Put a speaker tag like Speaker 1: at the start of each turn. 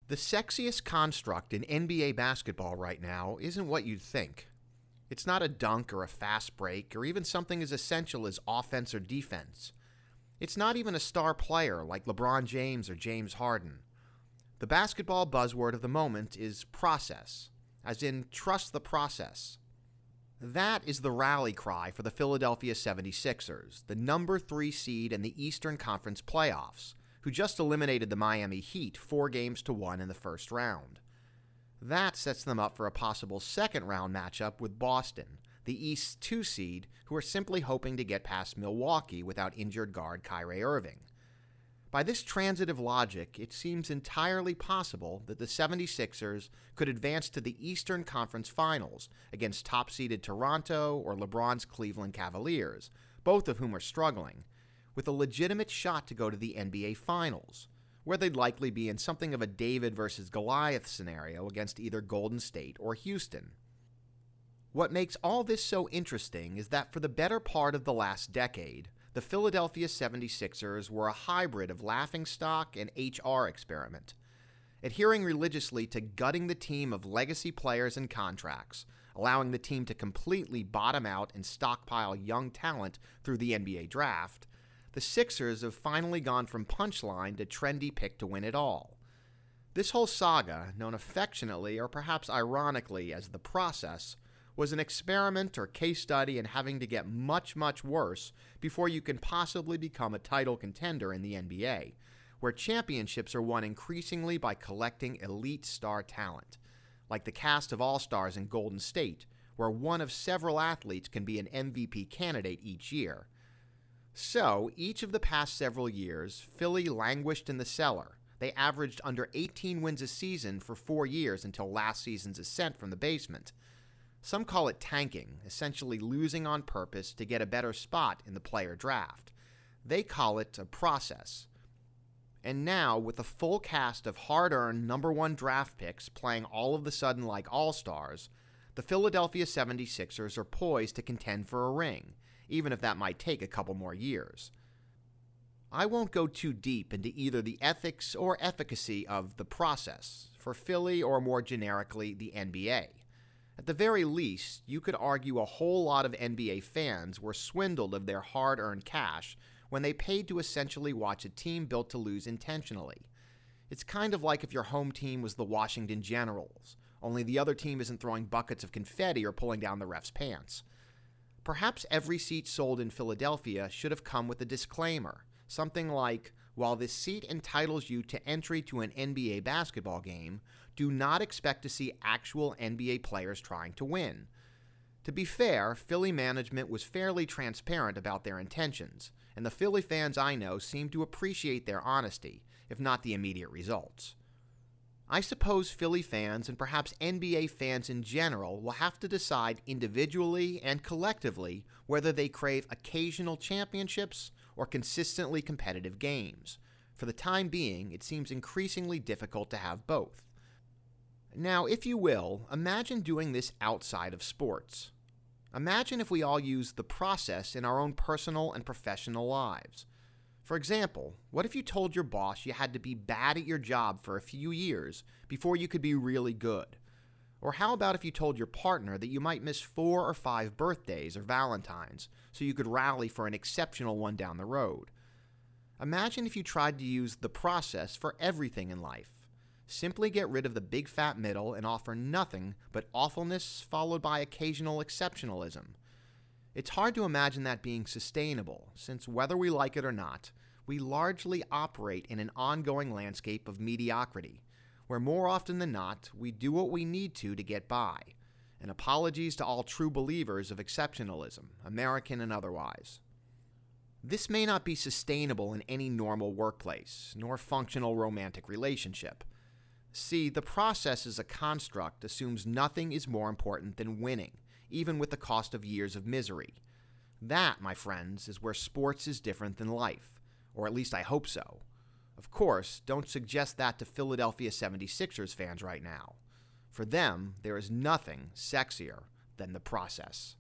Speaker 1: The sexiest construct in NBA basketball right now isn't what you'd think. It's not a dunk or a fast break or even something as essential as offense or defense. It's not even a star player like LeBron James or James Harden. The basketball buzzword of the moment is process, as in trust the process. That is the rally cry for the Philadelphia 76ers, the number 3 seed in the Eastern Conference playoffs, who just eliminated the Miami Heat 4-1 in the first round. That sets them up for a possible second-round matchup with Boston, the East's 2 seed, who are simply hoping to get past Milwaukee without injured guard Kyrie Irving. By this transitive logic, it seems entirely possible that the 76ers could advance to the Eastern Conference Finals against top-seeded Toronto or LeBron's Cleveland Cavaliers, both of whom are struggling, with a legitimate shot to go to the NBA Finals, where they'd likely be in something of a David versus Goliath scenario against either Golden State or Houston. What makes all this so interesting is that for the better part of the last decade, the Philadelphia 76ers were a hybrid of laughingstock and HR experiment, adhering religiously to gutting the team of legacy players and contracts, allowing the team to completely bottom out and stockpile young talent through the NBA draft. The Sixers have finally gone from punchline to trendy pick to win it all. This whole saga, known affectionately or perhaps ironically as the process, was an experiment or case study in having to get much, much worse before you can possibly become a title contender in the NBA, where championships are won increasingly by collecting elite star talent, like the cast of All-Stars in Golden State, where one of several athletes can be an MVP candidate each year. So, each of the past several years, Philly languished in the cellar. They averaged under 18 wins a season for 4 years until last season's ascent from the basement. Some call it tanking, essentially losing on purpose to get a better spot in the player draft. They call it a process. And now, with a full cast of hard-earned number 1 draft picks playing all of the sudden like all-stars, the Philadelphia 76ers are poised to contend for a ring, even if that might take a couple more years. I won't go too deep into either the ethics or efficacy of the process, for Philly or more generically the NBA. At the very least, you could argue a whole lot of NBA fans were swindled of their hard-earned cash when they paid to essentially watch a team built to lose intentionally. It's kind of like if your home team was the Washington Generals, only the other team isn't throwing buckets of confetti or pulling down the ref's pants. Perhaps every seat sold in Philadelphia should have come with a disclaimer, something like, while this seat entitles you to entry to an NBA basketball game, do not expect to see actual NBA players trying to win. To be fair, Philly management was fairly transparent about their intentions, and the Philly fans I know seem to appreciate their honesty, if not the immediate results. I suppose Philly fans and perhaps NBA fans in general will have to decide individually and collectively whether they crave occasional championships or consistently competitive games. For the time being, it seems increasingly difficult to have both. Now, if you will, imagine doing this outside of sports. Imagine if we all used the process in our own personal and professional lives. For example, what if you told your boss you had to be bad at your job for a few years before you could be really good? Or how about if you told your partner that you might miss 4 or 5 birthdays or Valentines so you could rally for an exceptional one down the road? Imagine if you tried to use the process for everything in life. Simply get rid of the big fat middle and offer nothing but awfulness followed by occasional exceptionalism. It's hard to imagine that being sustainable, since whether we like it or not, we largely operate in an ongoing landscape of mediocrity, where more often than not, we do what we need to get by. And apologies to all true believers of exceptionalism, American and otherwise. This may not be sustainable in any normal workplace, nor functional romantic relationship. See, the process as a construct assumes nothing is more important than winning, even with the cost of years of misery. That, my friends, is where sports is different than life, or at least I hope so. Of course, don't suggest that to Philadelphia 76ers fans right now. For them, there is nothing sexier than the process.